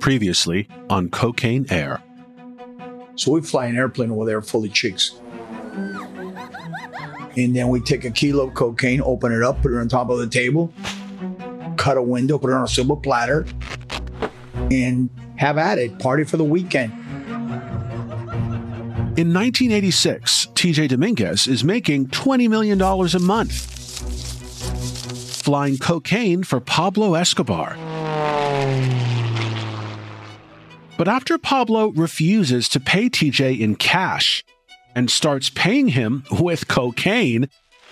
Previously on Cocaine Air. So we fly an airplane over there full of chicks. And then we take a kilo of cocaine, open it up, put it on top of the table, cut a window, put it on a silver platter, and have at it. Party for the weekend. In 1986, TJ Dominguez is making $20 million a month, flying cocaine for Pablo Escobar. But after Pablo refuses to pay TJ in cash and starts paying him with cocaine,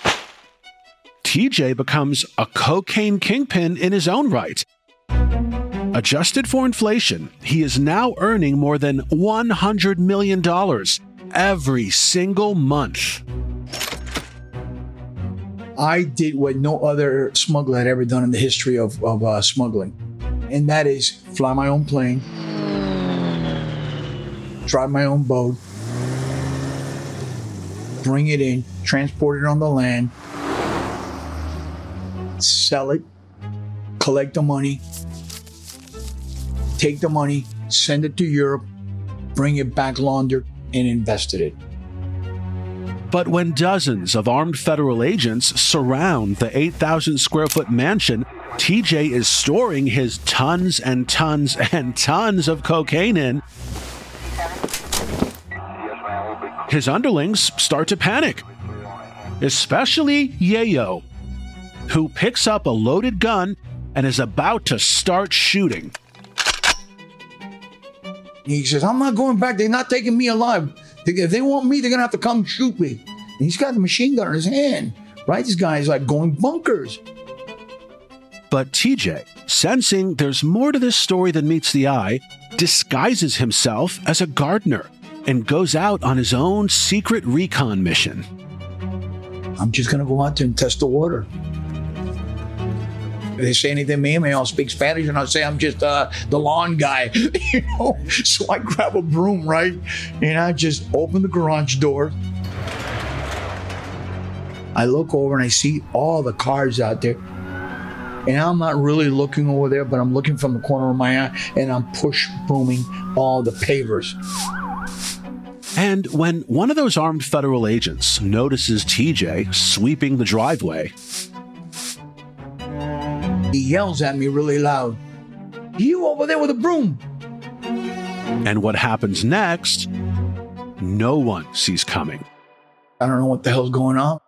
TJ becomes a cocaine kingpin in his own right. Adjusted for inflation, he is now earning more than $100 million every single month. I did what no other smuggler had ever done in the history of smuggling. And that is fly my own plane, drive my own boat, bring it in, transport it on the land, sell it, collect the money, take the money, send it to Europe, bring it back laundered, and invested it. But when dozens of armed federal agents surround the 8,000 square foot mansion TJ is storing his tons and tons and tons of cocaine in, his underlings start to panic, especially Yayo, who picks up a loaded gun and is about to start shooting. He says, I'm not going back. They're not taking me alive. If they want me, they're going to have to come shoot me. And he's got the machine gun in his hand, right? This guy's like going bonkers. But TJ, sensing there's more to this story than meets the eye, disguises himself as a gardener and goes out on his own secret recon mission. I'm just going to go out there and test the water. If they say anything to me, I'll speak Spanish and I'll say I'm just the lawn guy, you know? So I grab a broom, right? And I just open the garage door. I look over and I see all the cars out there. And I'm not really looking over there, but I'm looking from the corner of my eye and I'm push brooming all the pavers. And when one of those armed federal agents notices TJ sweeping the driveway, he yells at me really loud, "You over there with a broom!" And what happens next, no one sees coming. I don't know what the hell's going on.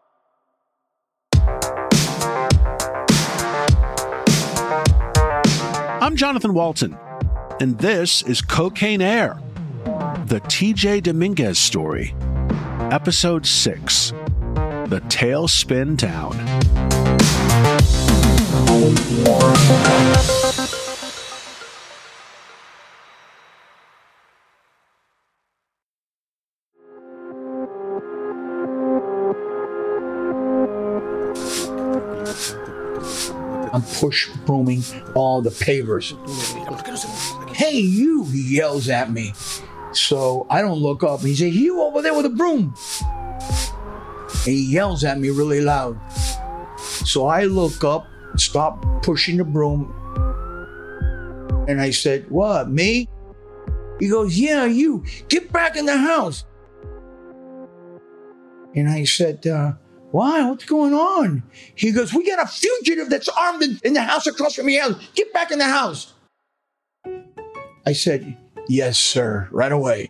I'm Jonathan Walton, and this is Cocaine Air, the TJ Dominguez story, Episode 6, The Tailspin Down. I'm push brooming all the pavers. "Hey, you," he yells at me. So I don't look up. He says, "You over there with a broom." And he yells at me really loud. So I look up, stop pushing the broom. And I said, "What, me?" He goes, "Yeah, you. Get back in the house." And I said, "Why? What's going on?" He goes, "We got a fugitive that's armed in the house across from your house. Get back in the house." I said, "Yes, sir," right away.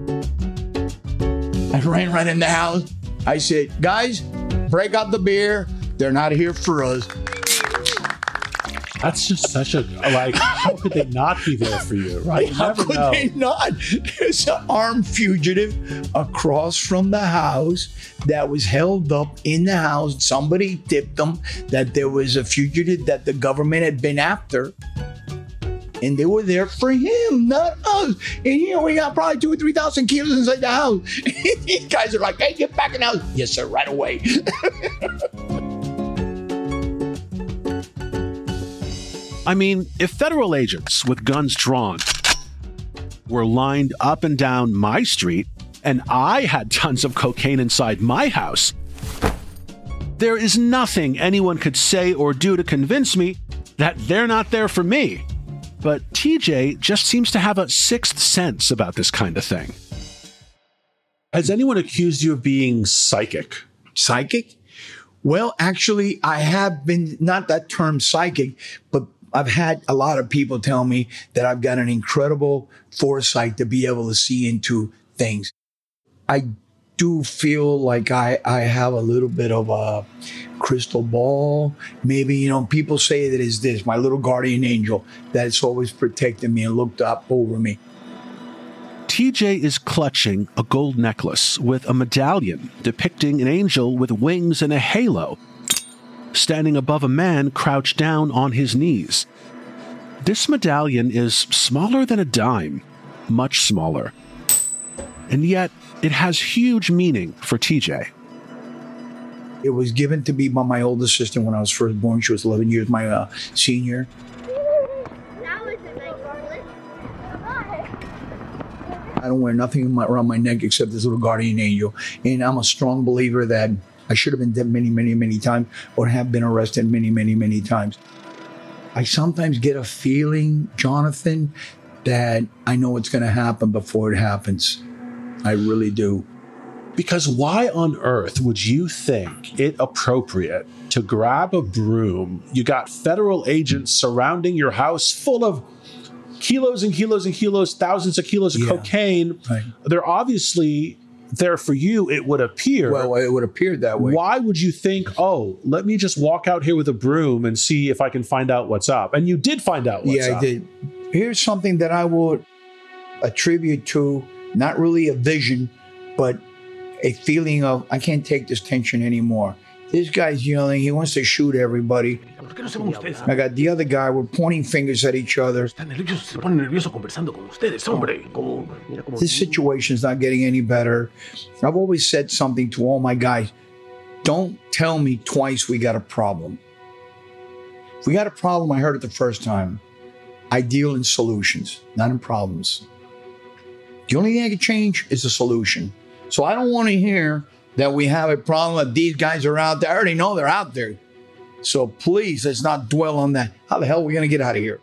I ran right in the house. I said, "Guys, break out the beer. They're not here for us." That's just such a, like, how could they not be there for you, right? You How never could know. they not? There's an armed fugitive across from the house that was held up in the house. Somebody tipped them that there was a fugitive that the government had been after. And they were there for him, not us. And you know, we got probably 2,000 or 3,000 kilos inside the house. These guys are like, "Hey, get back in the house." "Yes, sir," right away. I mean, if federal agents with guns drawn were lined up and down my street and I had tons of cocaine inside my house, there is nothing anyone could say or do to convince me that they're not there for me. But TJ just seems to have a sixth sense about this kind of thing. Has anyone accused you of being psychic? Psychic? Well, actually, I have been, not that term psychic, but I've had a lot of people tell me that I've got an incredible foresight to be able to see into things. I do feel like I have a little bit of a crystal ball. Maybe, people say that it's this, my little guardian angel, that's always protected me and looked up over me. TJ is clutching a gold necklace with a medallion depicting an angel with wings and a halo, standing above a man crouched down on his knees. This medallion is smaller than a dime, much smaller. And yet, it has huge meaning for TJ. It was given to me by my older sister when I was first born. She was 11 years my senior. I don't wear nothing around my neck except this little guardian angel. And I'm a strong believer that I should have been dead many, many, many times or have been arrested many, many, many times. I sometimes get a feeling, Jonathan, that I know what's going to happen before it happens. I really do. Because why on earth would you think it appropriate to grab a broom? You got federal agents surrounding your house full of kilos and kilos and kilos, thousands of kilos of cocaine. Right. They're obviously there for you, it would appear. Well, it would appear that way. Why would you think, let me just walk out here with a broom and see if I can find out what's up? And you did find out what's up. Yeah, I did. Here's something that I would attribute to not really a vision, but a feeling of, I can't take this tension anymore. This guy's yelling. He wants to shoot everybody. I got the other guy. We're pointing fingers at each other. This situation's not getting any better. I've always said something to all my guys. Don't tell me twice we got a problem. If we got a problem, I heard it the first time. I deal in solutions, not in problems. The only thing I can change is the solution. So I don't want to hear that we have a problem that these guys are out there. I already know they're out there. So please, let's not dwell on that. How the hell are we going to get out of here?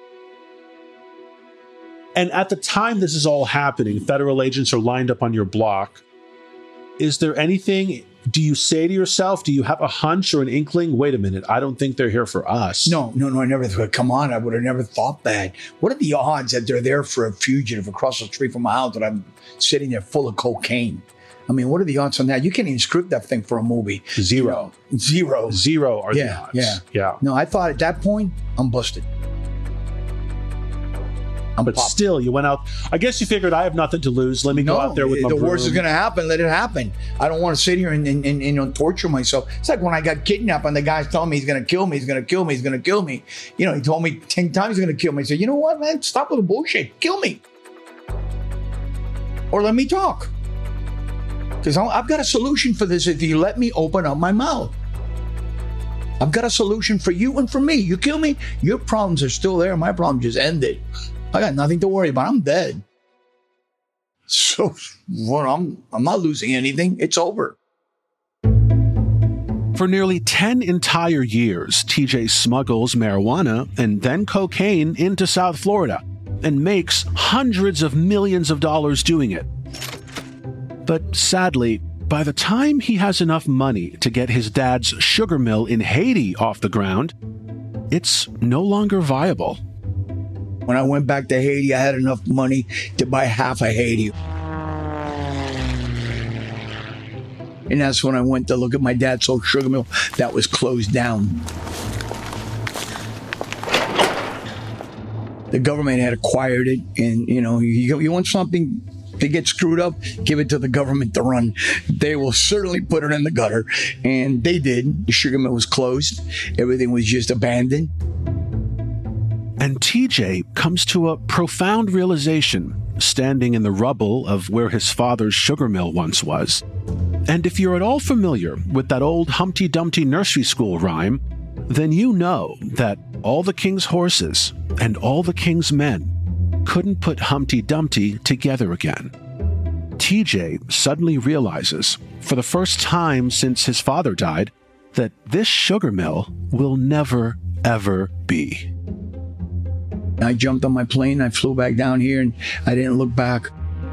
And at the time this is all happening, federal agents are lined up on your block. Is there anything, do you say to yourself, do you have a hunch or an inkling? Wait a minute, I don't think they're here for us. No, I never thought, come on, I would have never thought that. What are the odds that they're there for a fugitive across the street from my house that I'm sitting there full of cocaine? I mean, what are the odds on that? You can't even script that thing for a movie. Zero. Zero. Zero are the odds. Yeah. No, I thought at that point, I'm busted. But still, you went out. I guess you figured I have nothing to lose. Let me go out there with my broom. The worst is going to happen. Let it happen. I don't want to sit here and torture myself. It's like when I got kidnapped and the guy's telling me he's going to kill me. He's going to kill me. He's going to kill me. He told me 10 times he's going to kill me. I said, you know what, man? Stop with the bullshit. Kill me. Or let me talk. Because I've got a solution for this if you let me open up my mouth. I've got a solution for you and for me. You kill me, your problems are still there. My problem just ended. I got nothing to worry about. I'm dead. So I'm not losing anything. It's over. For nearly 10 entire years, TJ smuggles marijuana and then cocaine into South Florida and makes hundreds of millions of dollars doing it. But sadly, by the time he has enough money to get his dad's sugar mill in Haiti off the ground, it's no longer viable. When I went back to Haiti, I had enough money to buy half of Haiti. And that's when I went to look at my dad's old sugar mill that was closed down. The government had acquired it, and you want something to get screwed up, give it to the government to run. They will certainly put it in the gutter. And they did. The sugar mill was closed. Everything was just abandoned. And TJ comes to a profound realization standing in the rubble of where his father's sugar mill once was. And if you're at all familiar with that old Humpty Dumpty nursery school rhyme, then you know that all the king's horses and all the king's men couldn't put Humpty Dumpty together again. TJ suddenly realizes, for the first time since his father died, that this sugar mill will never, ever be. I jumped on my plane, I flew back down here, and I didn't look back.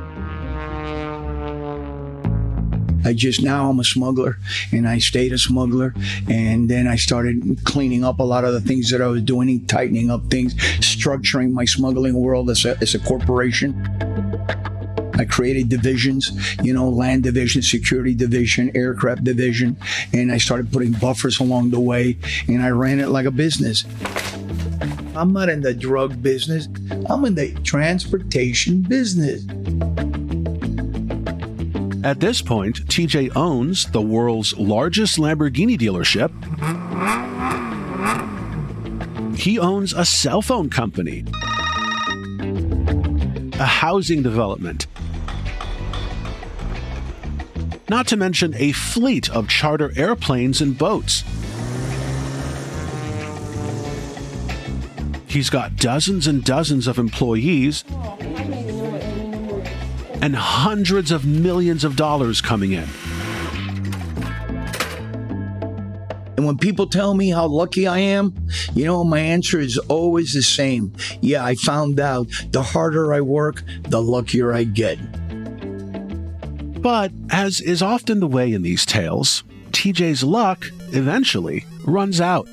Now I'm a smuggler, and I stayed a smuggler, and then I started cleaning up a lot of the things that I was doing, tightening up things, structuring my smuggling world as a corporation. I created divisions, land division, security division, aircraft division, and I started putting buffers along the way, and I ran it like a business. I'm not in the drug business. I'm in the transportation business. At this point, TJ owns the world's largest Lamborghini dealership. He owns a cell phone company, a housing development, not to mention a fleet of charter airplanes and boats. He's got dozens and dozens of employees and hundreds of millions of dollars coming in. And when people tell me how lucky I am, my answer is always the same. Yeah, I found out the harder I work, the luckier I get. But as is often the way in these tales, TJ's luck eventually runs out.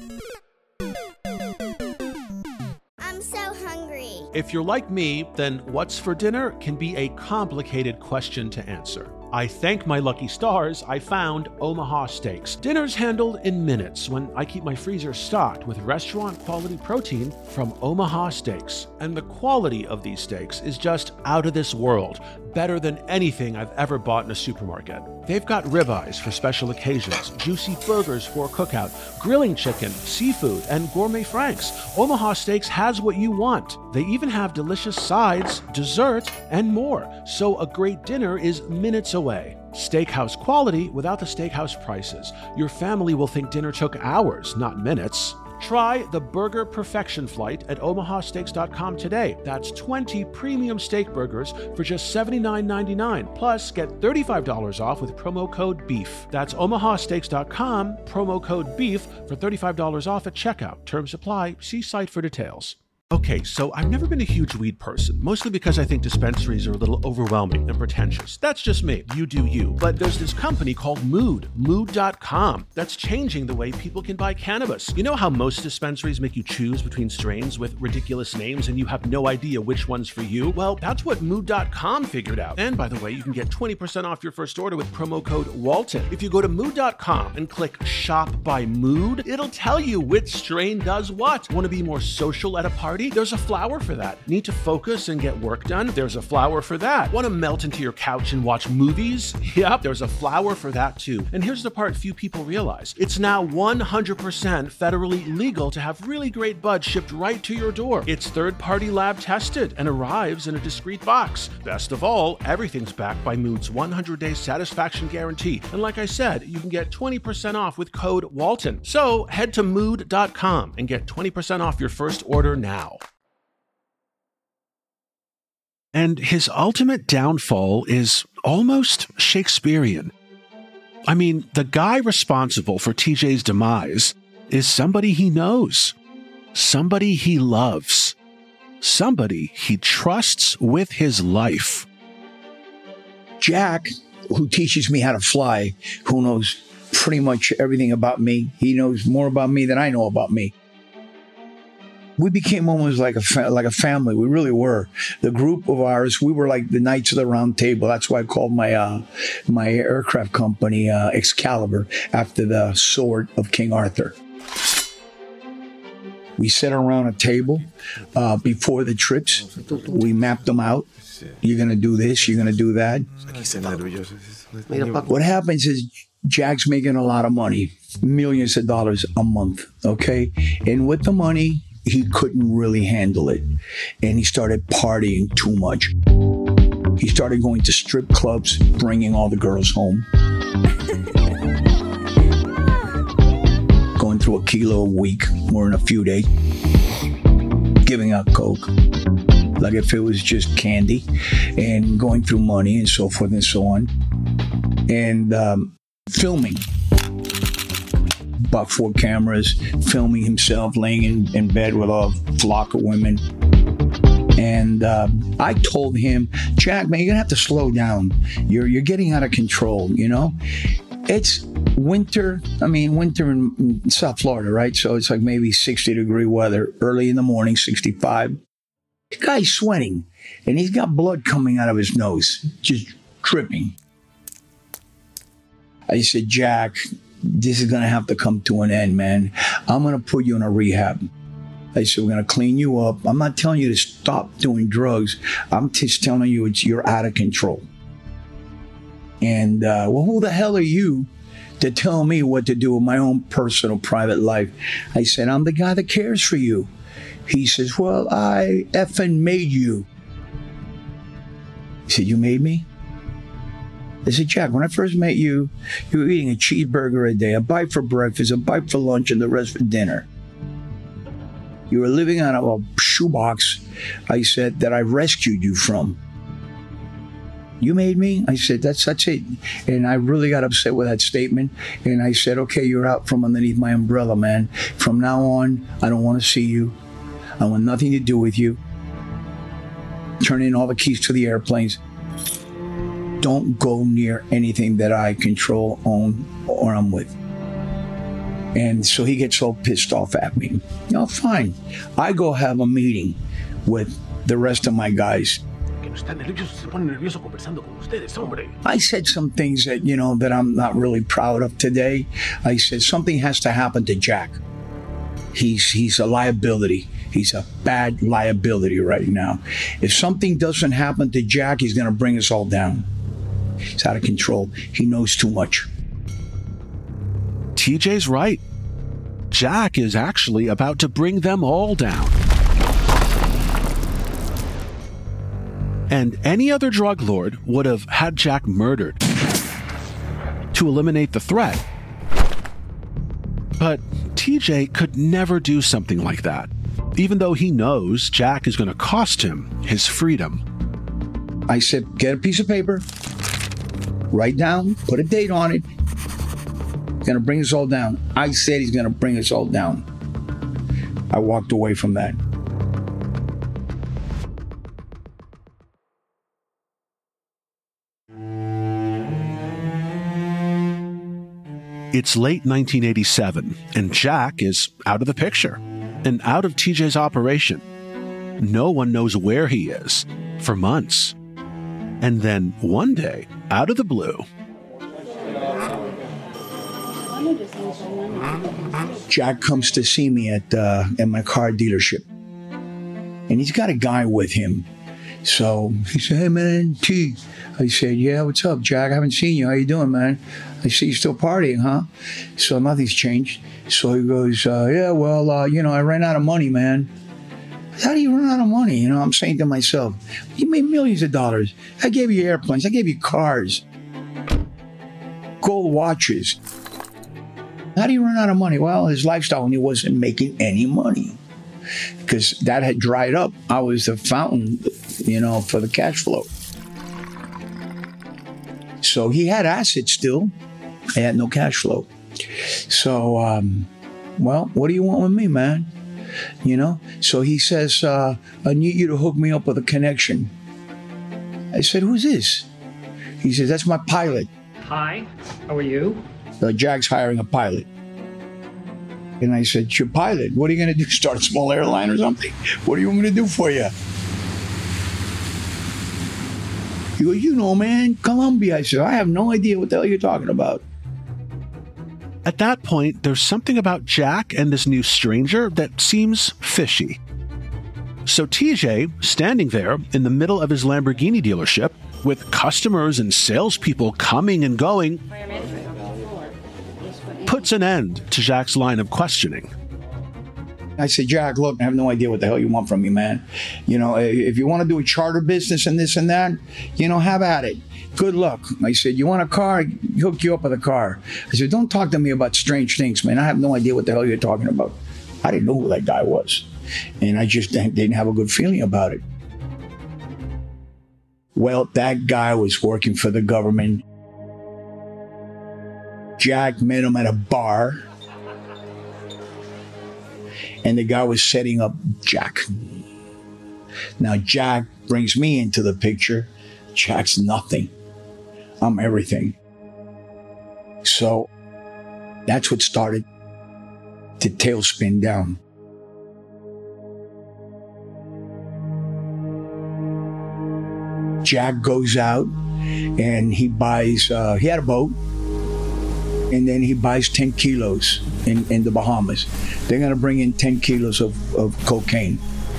If you're like me, then what's for dinner can be a complicated question to answer. I thank my lucky stars I found Omaha Steaks. Dinner's handled in minutes when I keep my freezer stocked with restaurant-quality protein from Omaha Steaks. And the quality of these steaks is just out of this world, better than anything I've ever bought in a supermarket. They've got ribeyes for special occasions, juicy burgers for cookout, grilling chicken, seafood, and gourmet franks. Omaha Steaks has what you want. They even have delicious sides, dessert, and more. So a great dinner is minutes away. Steakhouse quality without the steakhouse prices. Your family will think dinner took hours, not minutes. Try the Burger Perfection Flight at omahasteaks.com today. That's 20 premium steak burgers for just $79.99. Plus, get $35 off with promo code BEEF. That's omahasteaks.com, promo code BEEF for $35 off at checkout. Terms apply. See site for details. Okay, so I've never been a huge weed person, mostly because I think dispensaries are a little overwhelming and pretentious. That's just me. You do you. But there's this company called Mood.com, that's changing the way people can buy cannabis. You know how most dispensaries make you choose between strains with ridiculous names and you have no idea which one's for you? Well, that's what Mood.com figured out. And by the way, you can get 20% off your first order with promo code Walton. If you go to Mood.com and click Shop by Mood, it'll tell you which strain does what. Want to be more social at a party? There's a flower for that. Need to focus and get work done? There's a flower for that. Want to melt into your couch and watch movies? Yep, there's a flower for that too. And here's the part few people realize. It's now 100% federally legal to have really great bud shipped right to your door. It's third-party lab tested and arrives in a discreet box. Best of all, everything's backed by Mood's 100-day satisfaction guarantee. And like I said, you can get 20% off with code Walton. So head to Mood.com and get 20% off your first order now. And his ultimate downfall is almost Shakespearean. I mean, the guy responsible for TJ's demise is somebody he knows, somebody he loves, somebody he trusts with his life. Jack, who teaches me how to fly, who knows pretty much everything about me. He knows more about me than I know about me. We became almost like a family. We really were. The group of ours, we were like the Knights of the Round Table. That's why I called my my aircraft company Excalibur, after the sword of King Arthur. We sat around a table before the trips. We mapped them out. You're going to do this. You're going to do that. What happens is Jack's making a lot of money, millions of dollars a month, okay? And with the money, he couldn't really handle it. And he started partying too much. He started going to strip clubs, bringing all the girls home. Going through a kilo a week or in a few days. Giving out coke like if it was just candy. And going through money and so forth and so on. And filming. About 4 cameras, filming himself laying in bed with a flock of women. And I told him, Jack, man, you're going to have to slow down. You're getting out of control, you know? It's winter. I mean, winter in South Florida, right? So it's like maybe 60-degree weather, early in the morning, 65. The guy's sweating, and he's got blood coming out of his nose, just dripping. I said, Jack, this is going to have to come to an end, man. I'm going to put you in a rehab. I said, we're going to clean you up. I'm not telling you to stop doing drugs. I'm just telling you you're out of control. And, well, who the hell are you to tell me what to do with my own personal private life? I said, I'm the guy that cares for you. He says, well, I effing made you. He said, you made me? I said, Jack, when I first met you, you were eating a cheeseburger a day, a bite for breakfast, a bite for lunch, and the rest for dinner. You were living out of a shoebox, I said, that I rescued you from. You made me? I said, that's it. And I really got upset with that statement. And I said, okay, you're out from underneath my umbrella, man. From now on, I don't want to see you. I want nothing to do with you. Turn in all the keys to the airplanes. Don't go near anything that I control, own, or I'm with. And so he gets all pissed off at me. You know, fine. I go have a meeting with the rest of my guys. I said some things that, you know, that I'm not really proud of today. I said something has to happen to Jack. He's a liability. He's a bad liability right now. If something doesn't happen to Jack, he's going to bring us all down. He's out of control. He knows too much. TJ's right. Jack is actually about to bring them all down. And any other drug lord would have had Jack murdered to eliminate the threat. But TJ could never do something like that, even though he knows Jack is going to cost him his freedom. I said, get a piece of paper, write down, put a date on it. He's going to bring us all down. I said he's going to bring us all down. I walked away from that. It's late 1987, and Jack is out of the picture and out of TJ's operation. No one knows where he is for months. And then one day, out of the blue, Jack comes to see me at my car dealership. And he's got a guy with him. So he said, hey, man, T. I said, yeah, what's up, Jack? I haven't seen you. How you doing, man? I see you still partying, huh? So nothing's changed. So he goes, yeah, well, I ran out of money, man. How do you run out of money? You know, I'm saying to myself, you made millions of dollars. I gave you airplanes. I gave you cars. Gold watches. How do you run out of money? Well, his lifestyle, and he wasn't making any money because that had dried up. I was the fountain, for the cash flow. So he had assets still. I had no cash flow. So, well, what do you want with me, man? So he says, I need you to hook me up with a connection. I said, who's this? He says, that's my pilot. Hi, how are you? Jack's hiring a pilot. And I said, your pilot, what are you going to do? Start a small airline or something? What do you want me to do for you? He goes, man, Colombia. I said, I have no idea what the hell you're talking about. At that point, there's something about Jack and this new stranger that seems fishy. So TJ, standing there in the middle of his Lamborghini dealership, with customers and salespeople coming and going, puts an end to Jack's line of questioning. I said, Jack, look, I have no idea what the hell you want from me, man. If you want to do a charter business and this and that, have at it. Good luck. I said, you want a car? Hook you up with a car. I said, don't talk to me about strange things, man. I have no idea what the hell you're talking about. I didn't know who that guy was. And I just didn't have a good feeling about it. Well, that guy was working for the government. Jack met him at a bar. And the guy was setting up Jack. Now Jack brings me into the picture. Jack's nothing. I'm everything. So that's what started the tailspin down. Jack goes out and he buys, he had a boat, and then he buys 10 kilos in the Bahamas. They're going to bring in 10 kilos of cocaine.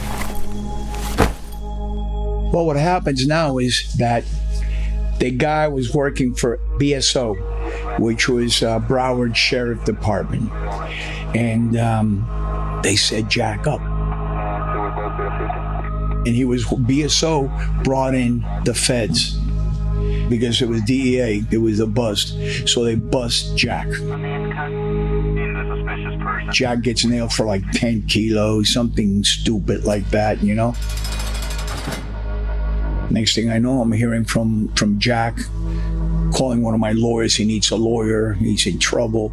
Well, what happens now is that the guy was working for BSO, which was Broward Sheriff Department. And they said, Jack up. And BSO brought in the feds because it was DEA. It was a bust. So they bust Jack. Jack gets nailed for like 10 kilos, something stupid like that, you know? Next thing I know, I'm hearing from Jack calling one of my lawyers. He needs a lawyer. He's in trouble.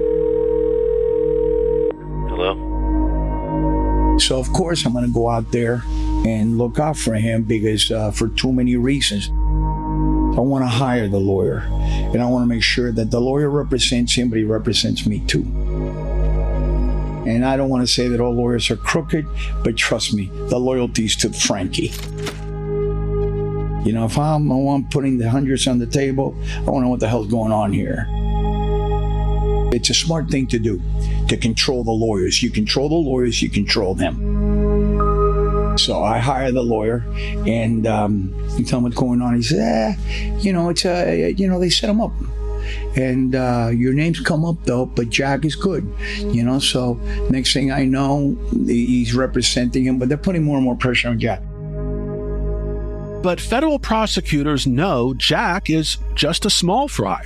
Hello? So, of course, I'm going to go out there and look out for him because for too many reasons. I want to hire the lawyer, and I want to make sure that the lawyer represents him, but he represents me too. And I don't want to say that all lawyers are crooked, but trust me, the loyalty's to Frankie. You know, if I'm putting the hundreds on the table, I want to know what the hell's going on here. It's a smart thing to do, to control the lawyers. You control the lawyers, you control them. So I hire the lawyer, and you tell him what's going on. He says, they set him up. And your names come up, though, but Jack is good. You know, so next thing I know, he's representing him, but they're putting more and more pressure on Jack. But federal prosecutors know Jack is just a small fry.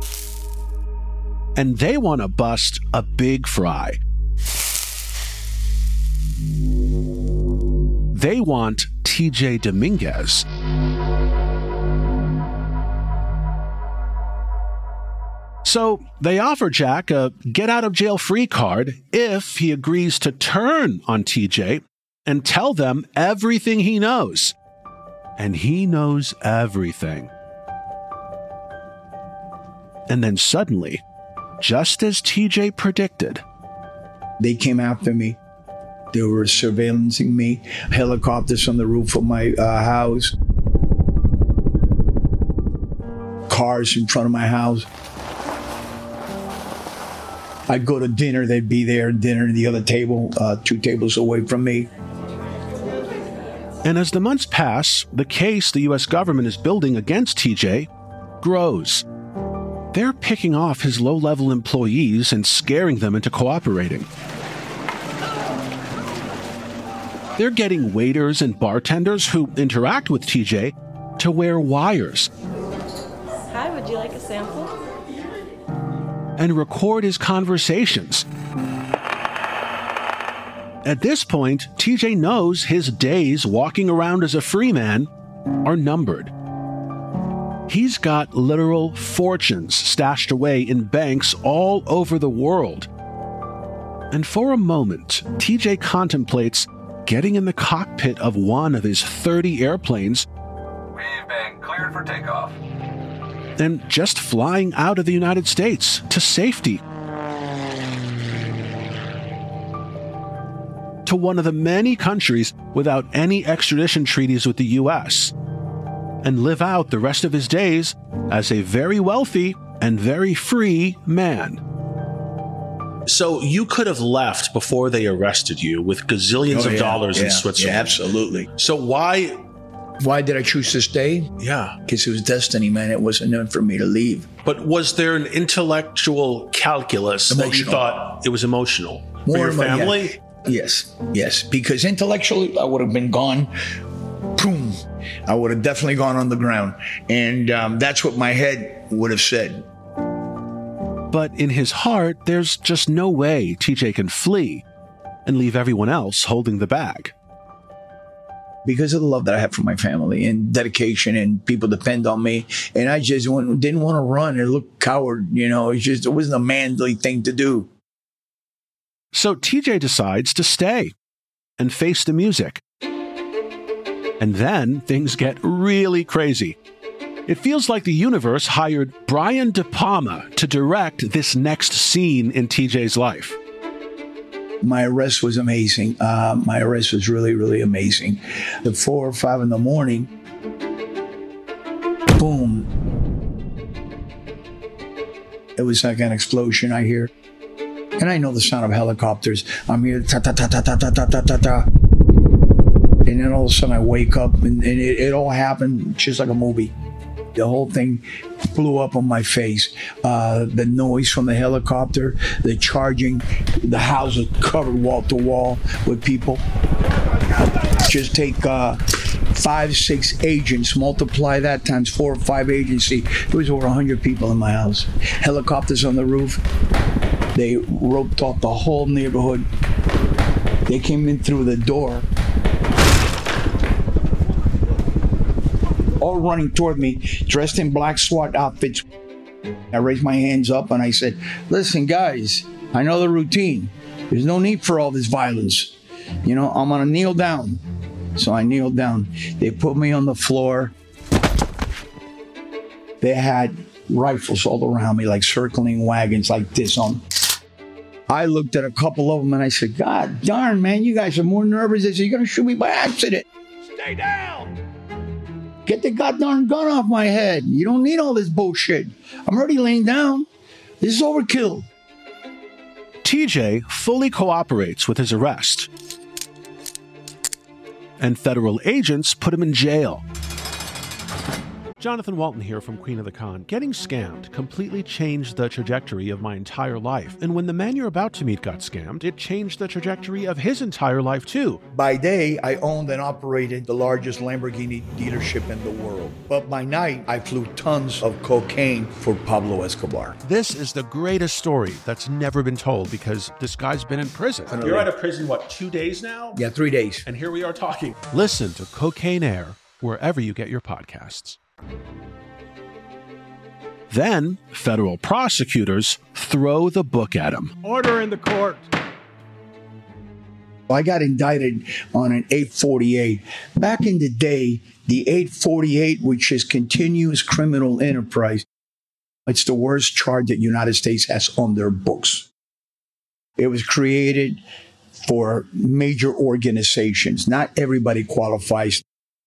And they want to bust a big fry. They want TJ Dominguez. So they offer Jack a get-out-of-jail-free card if he agrees to turn on TJ and tell them everything he knows. And he knows everything. And then suddenly, just as TJ predicted, they came after me. They were surveillancing me. Helicopters on the roof of my house. Cars in front of my house. I'd go to dinner, they'd be there, dinner at the other table, 2 tables away from me. And as the months pass, the case the U.S. government is building against TJ grows. They're picking off his low-level employees and scaring them into cooperating. They're getting waiters and bartenders who interact with TJ to wear wires. Hi, would you like a sample? And record his conversations. At this point, TJ knows his days walking around as a free man are numbered. He's got literal fortunes stashed away in banks all over the world. And for a moment, TJ contemplates getting in the cockpit of one of his 30 airplanes. We've been cleared for takeoff. And just flying out of the United States to safety. To one of the many countries without any extradition treaties with the U.S. and live out the rest of his days as a very wealthy and very free man. So you could have left before they arrested you with gazillions of dollars in Switzerland. Yeah, absolutely. So why did I choose to stay? Yeah. Because it was destiny, man. It wasn't meant for me to leave. But was there an intellectual calculus that you thought it was emotional? For your family? Yeah. Yes. Because intellectually, I would have been gone. Boom. I would have definitely gone on the ground. And that's what my head would have said. But in his heart, there's just no way TJ can flee and leave everyone else holding the bag. Because of the love that I have for my family and dedication, and people depend on me. And I just didn't want to run and look coward. You know, it wasn't a manly thing to do. So TJ decides to stay and face the music. And then things get really crazy. It feels like the universe hired Brian De Palma to direct this next scene in TJ's life. My arrest was amazing. My arrest was really, really amazing. At 4 or 5 in the morning, boom. It was like an explosion I hear. And I know the sound of helicopters. I'm here, ta ta ta ta ta ta ta ta ta ta. And then all of a sudden I wake up and it all happened just like a movie. The whole thing blew up on my face. The noise from the helicopter, the charging, the house was covered wall to wall with people. Just take 5, 6 agents, multiply that times 4 or 5 agency. There was over 100 people in my house. Helicopters on the roof. They roped off the whole neighborhood. They came in through the door, all running toward me, dressed in black SWAT outfits. I raised my hands up and I said, listen, guys, I know the routine. There's no need for all this violence. You know, I'm going to kneel down. So I kneeled down. They put me on the floor. They had rifles all around me, like circling wagons like this on. I looked at a couple of them and I said, God darn, man, you guys are more nervous. They said, you're going to shoot me by accident. Stay down. Get the goddamn gun off my head. You don't need all this bullshit. I'm already laying down. This is overkill. TJ fully cooperates with his arrest. And federal agents put him in jail. Jonathan Walton here from Queen of the Con. Getting scammed completely changed the trajectory of my entire life. And when the man you're about to meet got scammed, it changed the trajectory of his entire life too. By day, I owned and operated the largest Lamborghini dealership in the world. But by night, I flew tons of cocaine for Pablo Escobar. This is the greatest story that's never been told because this guy's been in prison. You're out of prison, what, 2 days now? Yeah, 3 days. And here we are talking. Listen to Cocaine Air wherever you get your podcasts. Then, federal prosecutors throw the book at him. Order in the court. I got indicted on an 848. Back in the day, the 848, which is continuous criminal enterprise, it's the worst charge that the United States has on their books. It was created for major organizations. Not everybody qualifies.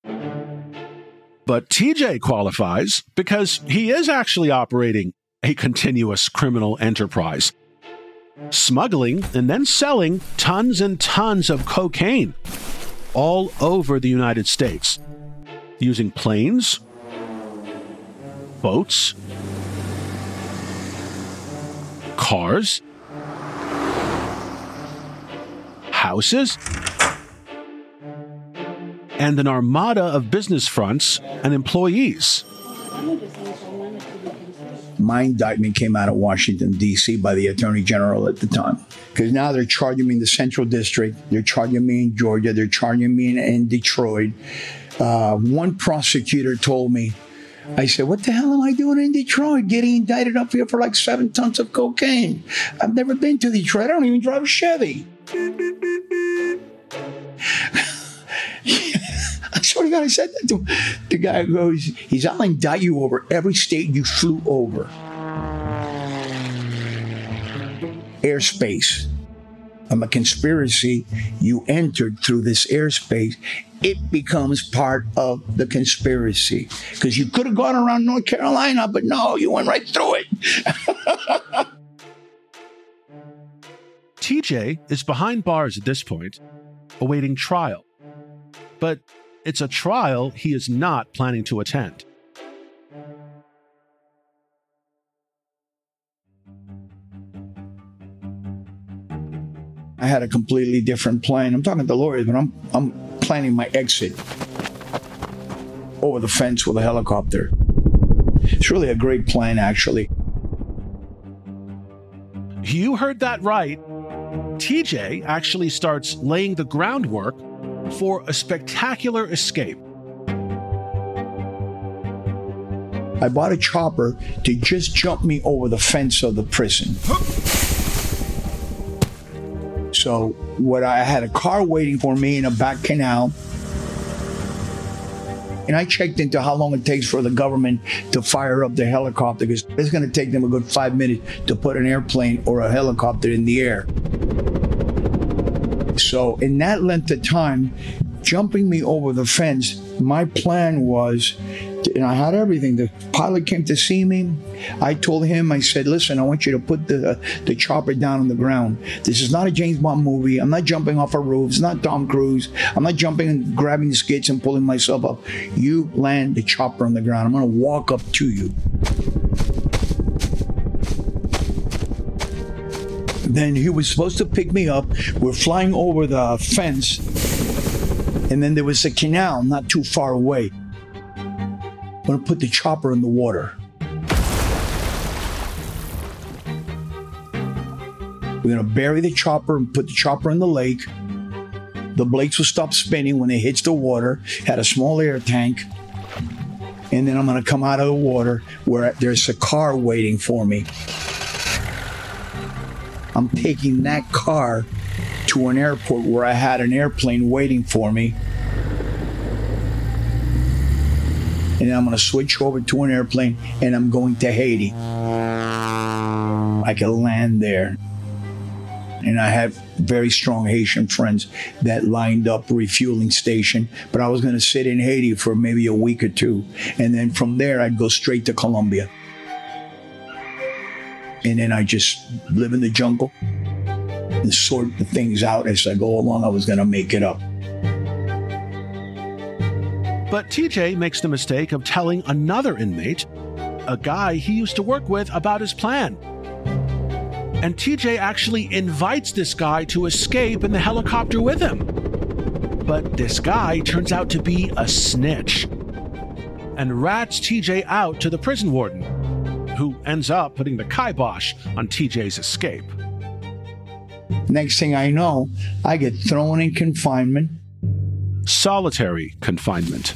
But TJ qualifies because he is actually operating a continuous criminal enterprise, smuggling and then selling tons and tons of cocaine all over the United States, using planes, boats, cars, houses, and an armada of business fronts and employees. My indictment came out of Washington, D.C. by the Attorney General at the time. Because now they're charging me in the Central District. They're charging me in Georgia. They're charging me in Detroit. One prosecutor told me, I said, what the hell am I doing in Detroit? Getting indicted up here for like 7 tons of cocaine. I've never been to Detroit. I don't even drive a Chevy. I swear to God, I said that to him. The guy goes, I'll indict you over every state you flew over. Airspace. I'm a conspiracy. You entered through this airspace. It becomes part of the conspiracy. Because you could have gone around North Carolina, but no, you went right through it. TJ is behind bars at this point, awaiting trial. But it's a trial he is not planning to attend. I had a completely different plan. I'm talking to lawyers, but I'm planning my exit over the fence with a helicopter. It's really a great plan, actually. You heard that right. TJ actually starts laying the groundwork for a spectacular escape. I bought a chopper to just jump me over the fence of the prison. So I had a car waiting for me in a back canal. And I checked into how long it takes for the government to fire up the helicopter, because it's going to take them a good 5 minutes to put an airplane or a helicopter in the air. So in that length of time, jumping me over the fence, my plan was, and I had everything. The pilot came to see me. I told him, I said, listen, I want you to put the chopper down on the ground. This is not a James Bond movie. I'm not jumping off a roof. It's not Tom Cruise. I'm not jumping and grabbing the skids and pulling myself up. You land the chopper on the ground. I'm going to walk up to you. Then he was supposed to pick me up. We're flying over the fence. And then there was a canal not too far away. I'm going to put the chopper in the water. We're going to bury the chopper and put the chopper in the lake. The blades will stop spinning when it hits the water. Had a small air tank. And then I'm going to come out of the water where there's a car waiting for me. I'm taking that car to an airport where I had an airplane waiting for me. And then I'm going to switch over to an airplane and I'm going to Haiti. I can land there. And I have very strong Haitian friends that lined up a refueling station. But I was going to sit in Haiti for maybe a week or two. And then from there, I'd go straight to Colombia. And then I just live in the jungle and sort the things out as I go along. I was going to make it up. But TJ makes the mistake of telling another inmate, a guy he used to work with, about his plan. And TJ actually invites this guy to escape in the helicopter with him. But this guy turns out to be a snitch and rats TJ out to the prison warden, who ends up putting the kibosh on TJ's escape. Next thing I know, I get thrown in confinement. Solitary confinement.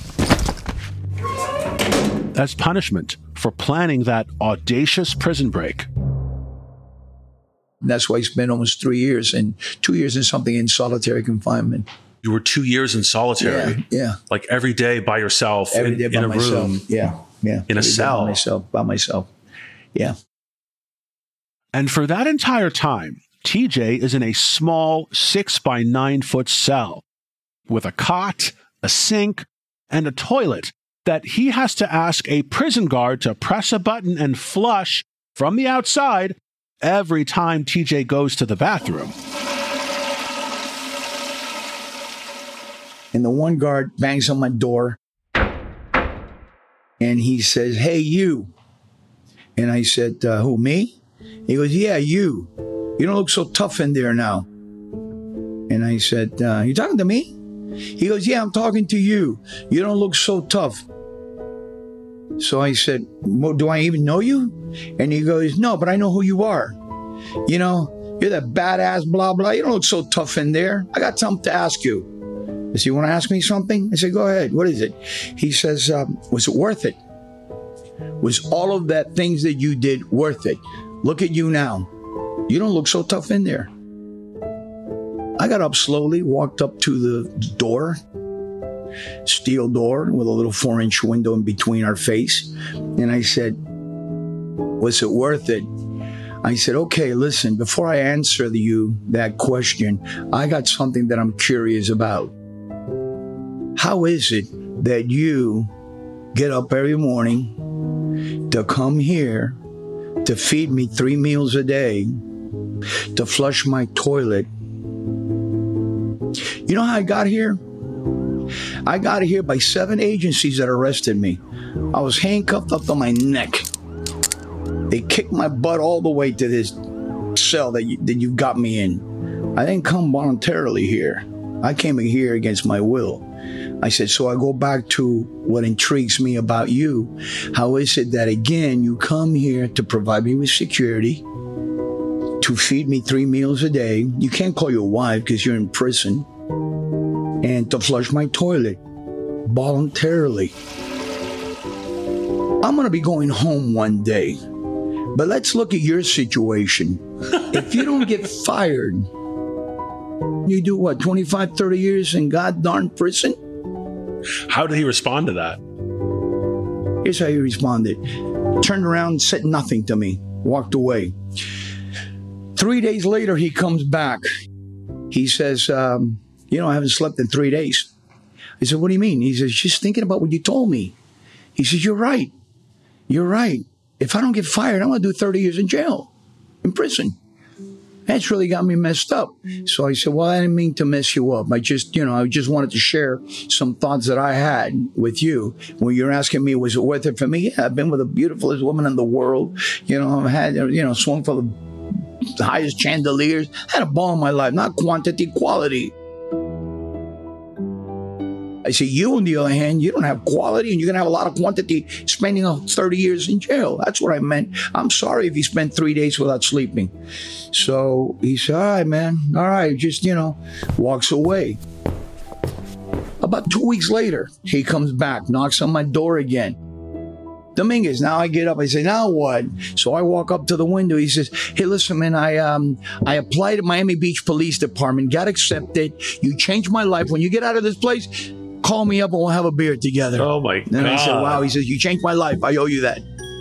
As punishment for planning that audacious prison break. That's why I spent almost 3 years and 2 years and something in solitary confinement. You were 2 years in solitary. Yeah. Like every day by yourself Every day in by a myself. room. Yeah. In a cell. By myself. Yeah. And for that entire time, TJ is in a small 6 by 9 foot cell with a cot, a sink, and a toilet that he has to ask a prison guard to press a button and flush from the outside every time TJ goes to the bathroom. And the one guard bangs on my door and he says, "Hey, you." And I said, "Who, me?" He goes, "Yeah, you. You don't look so tough in there now." And I said, "You talking to me?" He goes, "Yeah, I'm talking to you. You don't look so tough." So I said, "Well, do I even know you?" And he goes, "No, but I know who you are. You know, you're that badass blah, blah. You don't look so tough in there. I got something to ask you." I said, "You want to ask me something?" I said, "Go ahead. What is it?" He says, "Was it worth it? Was all of that things that you did worth it? Look at you now. You don't look so tough in there." I got up slowly, walked up to the door, steel door with a little 4-inch window in between our face. And I said, "Was it worth it?" I said, "Okay, listen, before I answer you that question, I got something that I'm curious about. How is it that you get up every morning to come here to feed me 3 meals a day, to flush my toilet? You know how I got here? I got here by 7 agencies that arrested me. I was handcuffed up to my neck. They kicked my butt all the way to this cell that you got me in. I didn't come voluntarily here. I came here against my will." I said, "So I go back to what intrigues me about you. How is it that, again, you come here to provide me with security, to feed me 3 meals a day? You can't call your wife because you're in prison. And to flush my toilet voluntarily. I'm going to be going home one day. But let's look at your situation. If you don't get fired, you do what, 25, 30 years in god darn prison? How did he respond to that? Here's how he responded. Turned around, said nothing to me, walked away. 3 days later, he comes back. He says, I haven't slept in 3 days. I said, what do you mean? He says, just thinking about what you told me. He says, you're right. You're right. If I don't get fired, I'm going to do 30 years in jail, in prison. That's really got me messed up. So I said, well, I didn't mean to mess you up. I just wanted to share some thoughts that I had with you. When you're asking me, was it worth it for me? Yeah, I've been with the beautifulest woman in the world. I've had, swung for the highest chandeliers. I had a ball in my life, not quantity, quality. I say, you, on the other hand, you don't have quality and you're going to have a lot of quantity spending 30 years in jail. That's what I meant. I'm sorry if you spent 3 days without sleeping. So he said, all right, man. All right. Just, walks away. About 2 weeks later, he comes back, knocks on my door again. Dominguez, now I get up. I say, now what? So I walk up to the window. He says, hey, listen, man, I applied at Miami Beach Police Department, got accepted. You changed my life. When you get out of this place, call me up and we'll have a beer together. Oh, my God. And I said, wow. He says, you changed my life. I owe you that.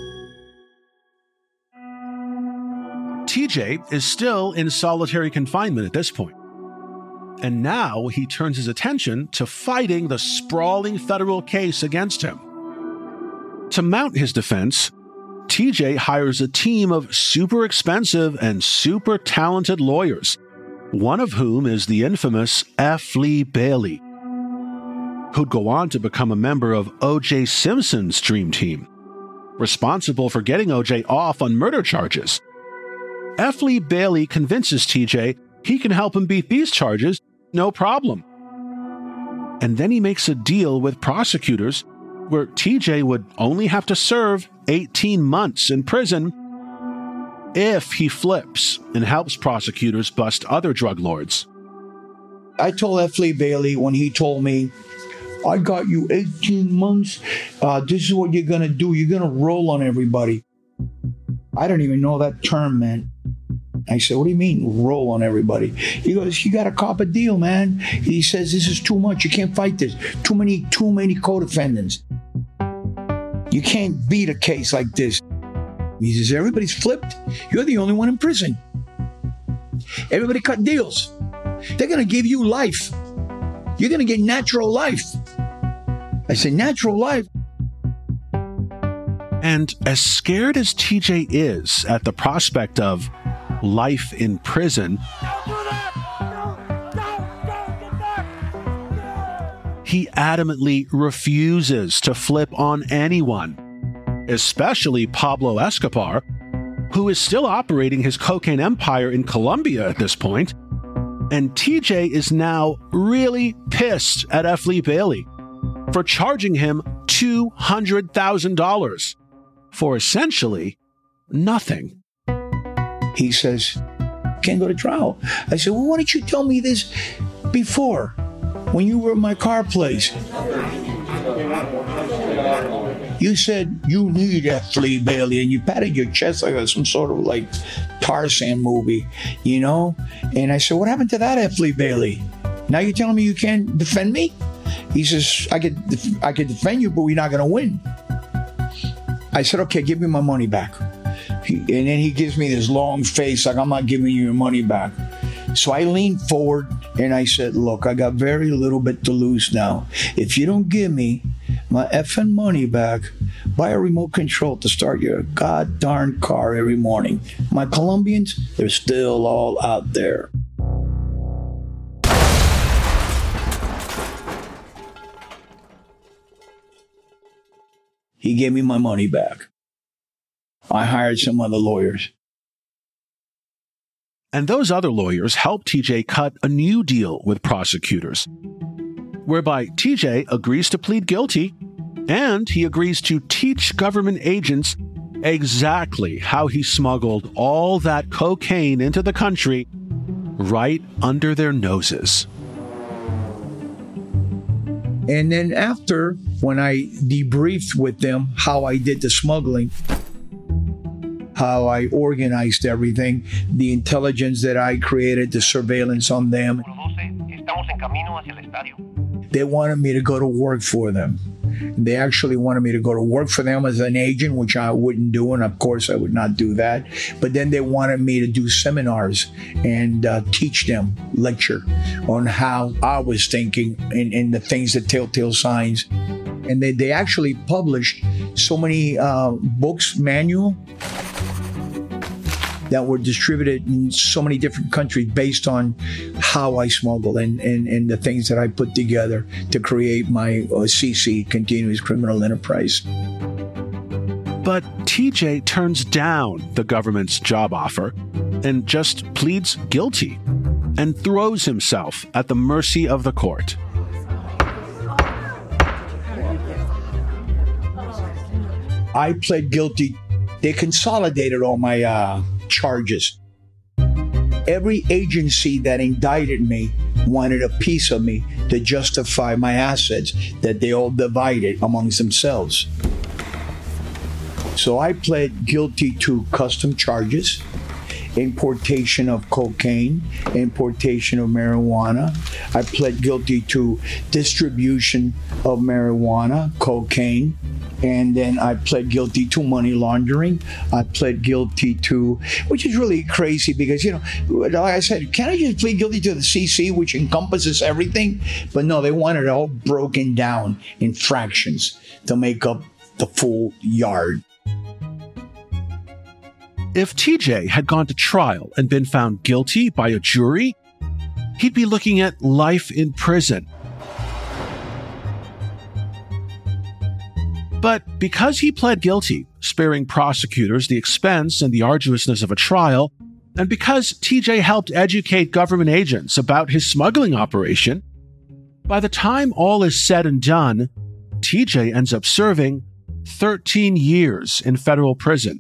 TJ is still in solitary confinement at this point. And now he turns his attention to fighting the sprawling federal case against him. To mount his defense, TJ hires a team of super expensive and super talented lawyers, one of whom is the infamous F. Lee Bailey, who'd go on to become a member of O.J. Simpson's dream team, responsible for getting O.J. off on murder charges. F. Lee Bailey convinces TJ he can help him beat these charges, no problem. And then he makes a deal with prosecutors where TJ would only have to serve 18 months in prison if he flips and helps prosecutors bust other drug lords. I told F. Lee Bailey when he told me, I got you 18 months. This is what you're going to do. You're going to roll on everybody. I don't even know that term, man. I said, what do you mean, roll on everybody? He goes, you got to cop a deal, man. He says, this is too much. You can't fight this. Too many co-defendants. You can't beat a case like this. He says, everybody's flipped. You're the only one in prison. Everybody cut deals. They're going to give you life. You're going to get natural life. I said, natural life? And as scared as TJ is at the prospect of life in prison, he adamantly refuses to flip on anyone, especially Pablo Escobar, who is still operating his cocaine empire in Colombia at this point. And TJ is now really pissed at F. Lee Bailey for charging him $200,000 for essentially nothing. He says, can't go to trial. I said, well, why didn't you tell me this before, when you were at my car place? You said you need F. Lee Bailey, and you patted your chest like some sort of like Tarzan movie, And I said, what happened to that F. Lee Bailey? Now you're telling me you can't defend me? He says, I could defend you, but we're not going to win. I said, okay, give me my money back. And then he gives me this long face like, I'm not giving you your money back. So I leaned forward and I said, look, I got very little bit to lose now. If you don't give me my effing money back, buy a remote control to start your god-darn car every morning. My Colombians, they're still all out there. He gave me my money back. I hired some other lawyers. And those other lawyers helped TJ cut a new deal with prosecutors, whereby TJ agrees to plead guilty and he agrees to teach government agents exactly how he smuggled all that cocaine into the country right under their noses. And then after, when I debriefed with them how I did the smuggling, how I organized everything, the intelligence that I created, the surveillance on them, they wanted me to go to work for them. They actually wanted me to go to work for them as an agent, which I wouldn't do, and of course I would not do that. But then they wanted me to do seminars and teach them, lecture on how I was thinking and the things, the telltale signs. And they actually published so many books, manual, that were distributed in so many different countries based on how I smuggle and the things that I put together to create my CC, Continuous Criminal Enterprise. But TJ turns down the government's job offer and just pleads guilty and throws himself at the mercy of the court. I pled guilty. They consolidated all my charges. Every agency that indicted me wanted a piece of me to justify my assets that they all divided amongst themselves. So I pled guilty to custom charges, importation of cocaine, importation of marijuana. I pled guilty to distribution of marijuana, cocaine, and then I pled guilty to money laundering. I pled guilty to, which is really crazy because, like I said, can't I just plead guilty to the CC, which encompasses everything? But no, they wanted it all broken down in fractions to make up the full yard. If TJ had gone to trial and been found guilty by a jury, he'd be looking at life in prison. But because he pled guilty, sparing prosecutors the expense and the arduousness of a trial, and because TJ helped educate government agents about his smuggling operation, by the time all is said and done, TJ ends up serving 13 years in federal prison.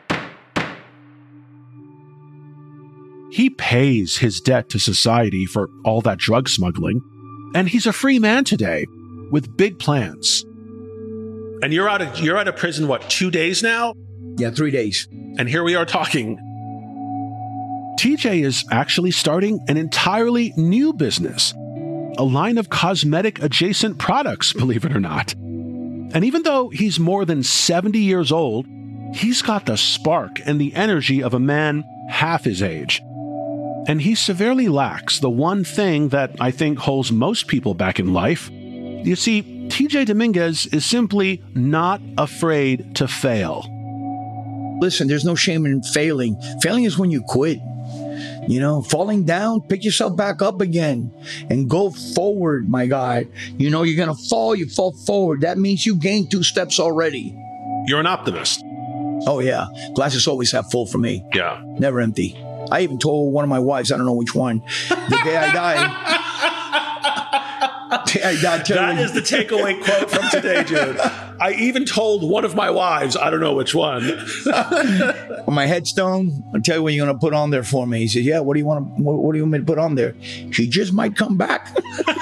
He pays his debt to society for all that drug smuggling, and he's a free man today with big plans. And you're out of prison, what, 2 days now? Yeah, 3 days. And here we are talking. TJ is actually starting an entirely new business, a line of cosmetic adjacent products, believe it or not. And even though he's more than 70 years old, he's got the spark and the energy of a man half his age. And he severely lacks the one thing that I think holds most people back in life. You see, TJ Dominguez is simply not afraid to fail. Listen, there's no shame in failing. Failing is when you quit. Falling down, pick yourself back up again and go forward, my guy. You're going to fall, you fall forward. That means you gained 2 steps already. You're an optimist. Oh, yeah. Glasses always half full for me. Yeah. Never empty. I even told one of my wives, I don't know which one, the day I died. That is the takeaway quote from today, dude. I even told one of my wives, I don't know which one. On my headstone, I'll tell you what you're going to put on there for me. He said, yeah, what do you want me to put on there? She just might come back.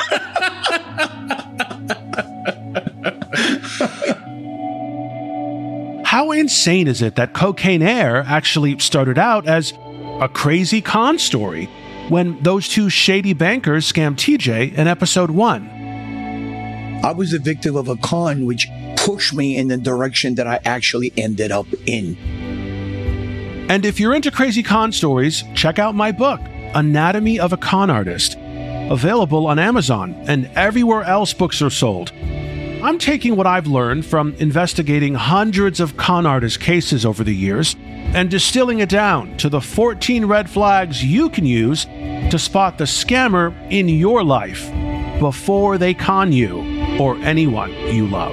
How insane is it that Cocaine Air actually started out as a crazy con story when those 2 shady bankers scammed TJ in episode 1? I was the victim of a con which pushed me in the direction that I actually ended up in. And if you're into crazy con stories, check out my book, Anatomy of a Con Artist, available on Amazon and everywhere else books are sold. I'm taking what I've learned from investigating hundreds of con artist cases over the years and distilling it down to the 14 red flags you can use to spot the scammer in your life before they con you or anyone you love.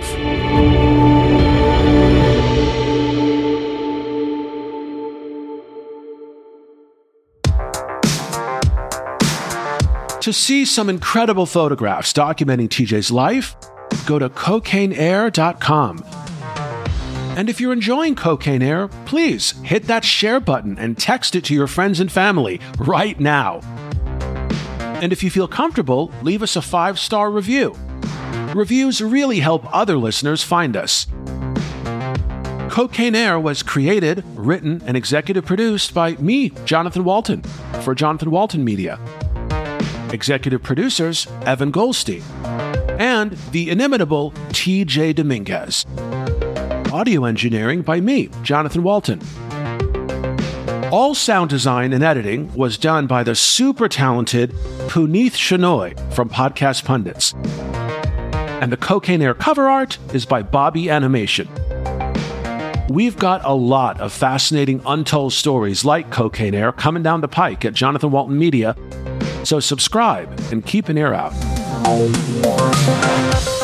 To see some incredible photographs documenting TJ's life, go to cocaineair.com. And if you're enjoying Cocaine Air, please hit that share button and text it to your friends and family right now. And if you feel comfortable, leave us a 5-star review. Reviews really help other listeners find us. Cocaine Air was created, written, and executive produced by me, Jonathan Walton, for Jonathan Walton Media. Executive producers, Evan Goldstein. and the inimitable TJ Dominguez. Audio engineering by me, Jonathan Walton. All sound design and editing was done by the super talented Puneeth Shenoy from Podcast Pundits. And the Cocaine Air cover art is by Bobby Animation. We've got a lot of fascinating untold stories like Cocaine Air coming down the pike at Jonathan Walton Media, so subscribe and keep an ear out.